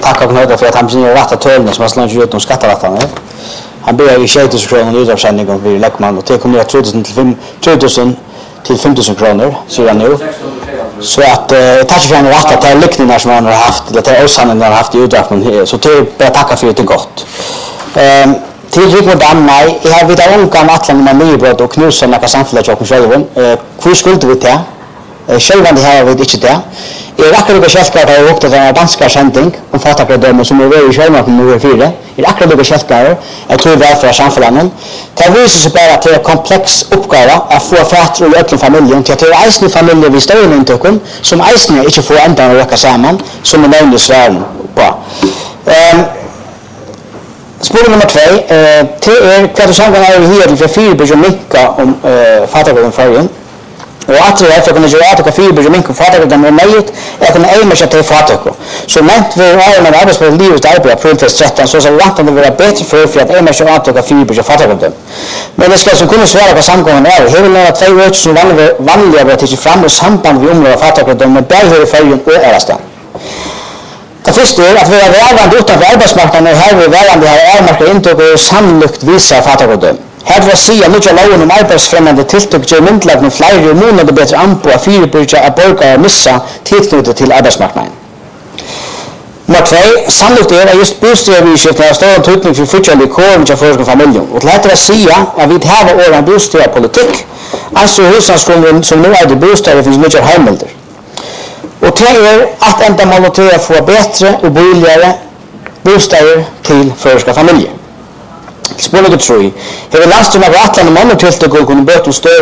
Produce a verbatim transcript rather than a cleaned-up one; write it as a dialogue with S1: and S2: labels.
S1: tacka Knöda för att han blir rätta tölna som har slagit ut de skatterattarna. Han ber i tjugo tusen kronor i utavsändning om vi läckman och det kommer att tre tusen till fem tusen kronor så nu. Så att eh tack för den rätta till lyckningar som han har haft det är osanningen han har haft i utdragningen så det är tacka för det gott. Ehm till Rigmor Dammar, jag har vid unga matlan med nybrott och knusa några samfället och själva. Eh hur skulle vi ta? Eh själva det här vet inte det. Jag akkurat det självklart har jag åkt den danska sändning om fatakredömen som är väldigt själva på nummer fyra. Jag akkurat det självklart jag tror väl för samhällen. Det visar sig bara att det är komplex uppgåva att få fatt och öppna familjen till att det är eisne familjer vi står in till som eisne inte får ända att räcka samman som är nämnde svärn på. Ehm Spår nummer två, eh, till er kvartalsangan är här för fyra bygger mycket om eh, fatakredömen förrän. Och att det är för att kunna göra att fyra bygger mycket fatakredömen är möjligt att kunna ägna sig till fatakredömen. Så nämnt vi har en arbetsplats livet arbete på Printers tretton så så att det vara bättre för för att ägna sig åt att fyra bygger fatakredömen. Men det ska så kunna svara på samgången är här vill några två år som vanliga vanliga vet inte fram och samband vi området fatakredömen med där i förrän och Ärastan. Det första är att vi är värvande utanför arbetsmarknaden och här är värvande här avmarkar inte och sannolikt visar fatakredömen. Här vill jag säga mycket lagen om arbetsfrämmande tilltryck gör myndlagen flera och månader bättre anpå att fyrbyrja att borgare missa tillknutet till arbetsmarknaden. Nummer två, sannolikt är att just bostadsöverskiften har stor tydning för fortsatt kåren till forskning och familjen. Och till att säga att vi har åren bostadspolitik, alltså hushållsgrunden som nu är det bostäder finns mycket hemmelder. Och det är att ända mål till att få bättre och billigare bostäder till förska familjer. Spår nummer tre. Det är lastrum av atlan och många tilltryck och kunna böta stöd